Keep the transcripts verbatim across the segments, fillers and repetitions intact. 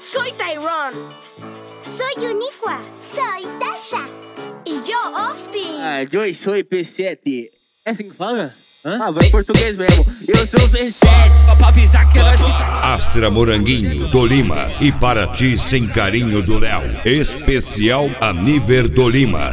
Soy Tyrone. Soy Uniqua. Soy Tasha. E yo, Austin. Ah, Joey, soy P sete. É assim que fala? Hã? Ah, vai em português mesmo. Eu sou o P sete. Pra avisar que nós que tá... Astra Moranguinho, do Lima. E para ti, sem carinho do Léo. Especial Aniver do Lima.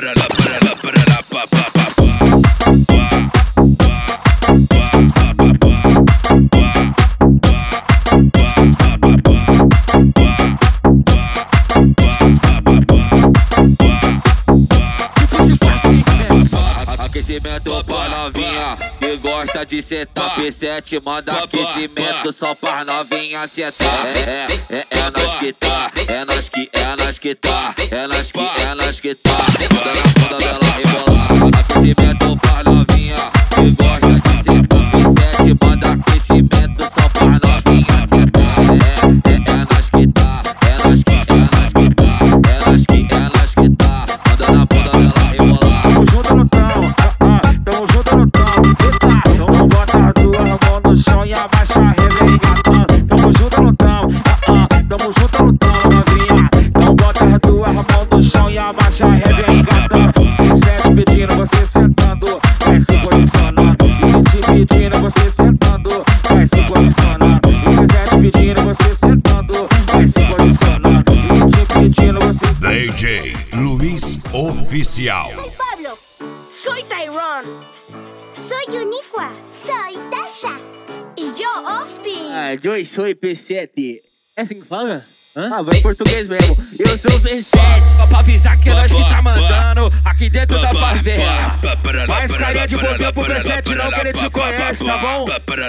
Aquecimento pra novinha que gosta de sentar. P sete manda aquecimento só pra novinha sentar. É, é, é, é nós que tá, é nós que, é nós que tá, é nós que, é nós que tá. Manda na bunda dela rebolar. Aquecimento pra novinha que gosta de sentar. P sete manda aquecimento só pra novinha sentar. É, é, é nós que tá, é nós que, é nós que tá, é nós que, é nós que tá. Manda na bunda dela rebolar. Tamo junto no tão, ah, ah, tamo junto no tão. Eita, então bota as duas mãos no chão e abaixa a revengatando. Tamo junto no tão, ah, ah, tamo junto no tão, novinha. Então bota as duas mãos no chão e abaixa a revengatando. P sete pedindo, você sentando, vai se posicionando. E te pedindo, você sentando, vai se posicionando. P sete pedindo, você sentando, vai se posicionando. E te pedindo, você sentando. D J Luiz Oficial. Soy Pablo. Soy Tyrone. Soy Uniqua. Soy Tasha. E yo, Austin. Ah, Joey, soy P sete. É assim que fala? Hã? Ah, vai em português mesmo. Eu sou o P sete. Pra avisar que é nós que tá mandando aqui dentro da favela. Faz carinha de bobeira pro P sete não, que ele te conhece, tá bom?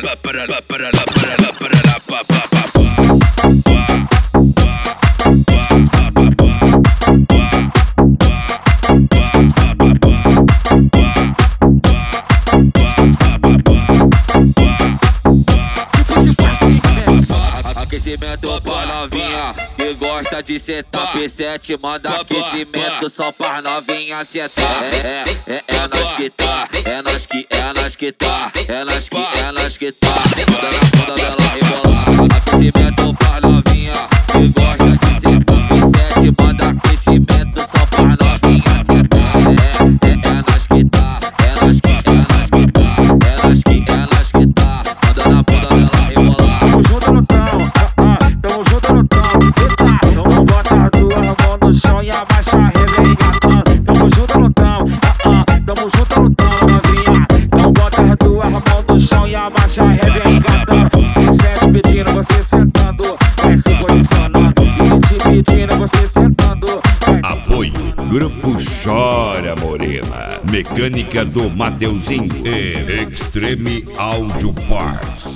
Aquecimento pra novinha que gosta de sentar. P sete manda aquecimento só pra novinha sentar. É, é, é, é nós que tá, é nós que, é nós que tá, é nós que, é nós que tá. Manda na bunda dela rebolar. Aquecimento pra novinha que gosta de sentar. P sete manda aquecimento só pra novinha sentar. É, é, é nós que tá, é nós que, é nós que tá, é nós que, é nós que tá. Manda na bunda dela rebolar. Tamo junto no tão, ah, ah, tamo junto no tão. Eita, então bota as duas mãos no chão e abaixa a revengatando. Tamo junto no tão, ah, ah, tamo junto no tão, novinha. Então bota as duas mãos no chão e abaixa a revengatando. P sete pedindo, você sentando, vai se posicionando. E te pedindo, você sentando, vai se... Apoio Grupo Chora Morena. Mecânica do Mateuzinho e Extreme Audio Parts.